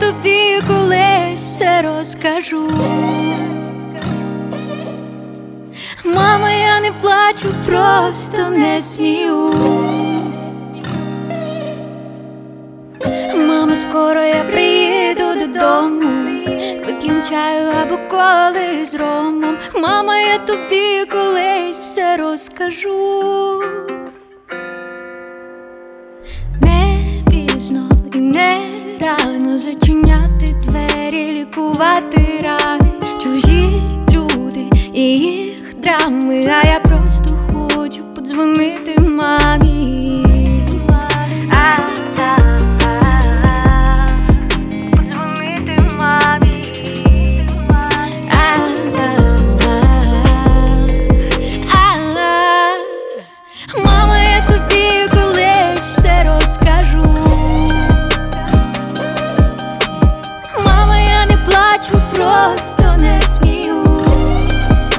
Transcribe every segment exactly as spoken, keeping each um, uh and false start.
тобі колись все розкажу. Мама, я не плачу, просто не сміюсь. Мама, скоро я приїду додому, вип'єм чаю або коли з ромом. Мама, я тобі колись все розкажу. Не пізно і не рано зачиняти двері, лікувати рани, чужі люди і їх драми. А я просто хочу подзвонити мамі. Подзвонити мамі. Мама, я тобі колись все розкажу. Мама, я не плачу, просто не сміюсь.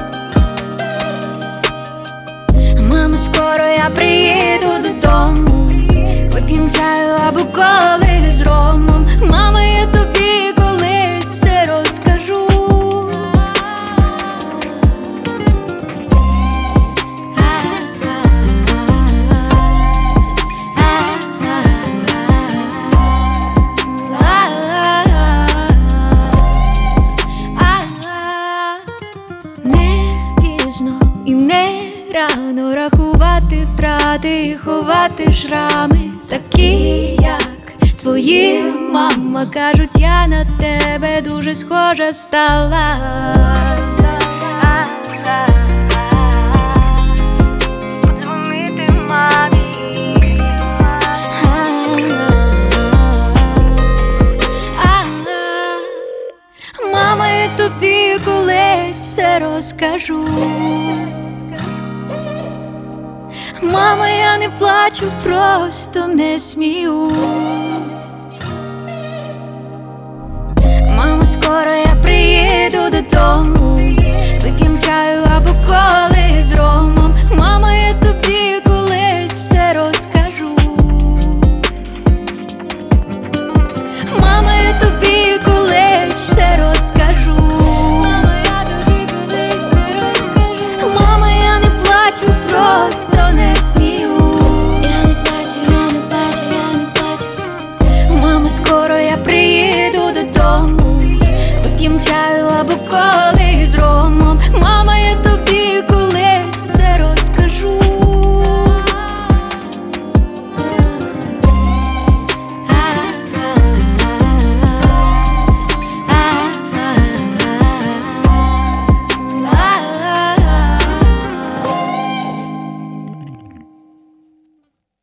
Мама, скоро я приїду додому, вип'єм чаю або коли з ромом. Мама, я тобі колись все розкажу. Не пізно і не рано рахувати втрати і ховати шрами, такі як твої. Мама, кажуть, я на тебе дуже схожа стала. Подзвонити мамі. Мама, я тобі колись все розкажу. Мама, я не плачу, просто не сміюсь. Мама, скоро я приїду додому, вип'єм чаю або коли з ромом. Мама, я тобі колись все розкажу. Мама, я тобі колись все розкажу. Мама, я тобі колись все розкажу. Мама, я не плачу, просто не сміюсь. Я не плачу, я не плачу, я не плачу. Мама, скоро я приїду додому, вип'єм чаю або коли з ромом.